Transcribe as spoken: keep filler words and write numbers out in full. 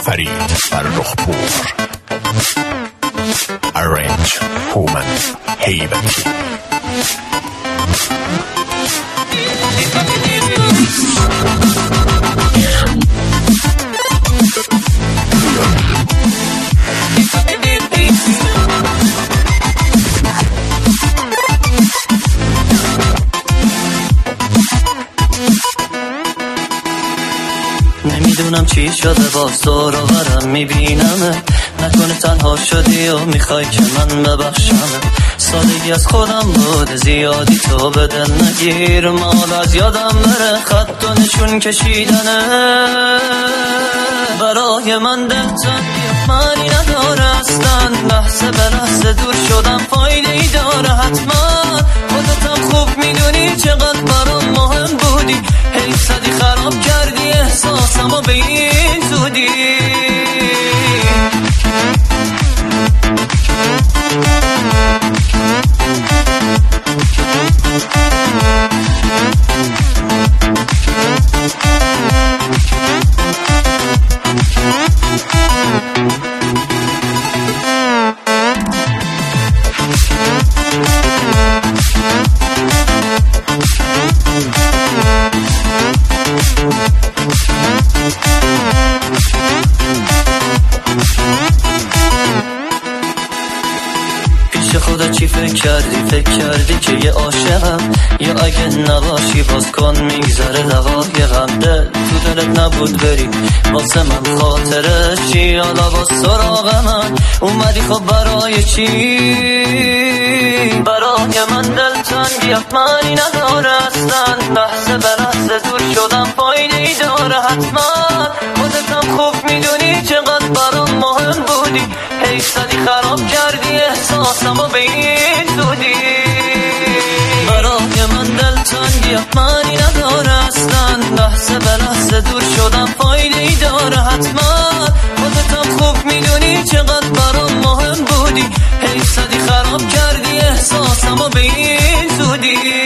فرید فرخپور. ارنج هومن هیبتی. نمیدونم چی شده باز دور و برم میبینم، نکنه تنها شدی و میخوای که من ببخشم. سادگی از خودم بود زیادی تو به دل نگیر، مال از یادم بره خط و نشون کشیدنه. برای من دلتنگی معنی نداره اصلا، لحظه به لحظه دور شدم فایده ای داره حتما. خودتم خوب میدونی چقدر برام مهم بودی، هی صدی خراب کردی احساسمو به این زودی. خودت چی فکر کردی؟ فکر کردی که یه عاشقم، یا اگه نباشی باز کن میگذره دقایقم. دل تو دلت نبود بری واسه من خاطرش چی؟ حالا با سراغ من اومدی خب برای چی؟ برای من دلتنگی معنی نداره اصلا، لحظه به لحظه دور شدم فایده ای داره حتما. خودتم خوب میدونی چقدر برام مهم بودی، هی صدی خراب کردی احساسمو به این زودی. برای من دلتنگی معنی نداره اصلا، لحظه به لحظه دور شدم فایده ای داره حتما. خودتم خوب میدونی چقدر برام مهم بودی، هی صدی خراب کردی احساسمو به این زودی.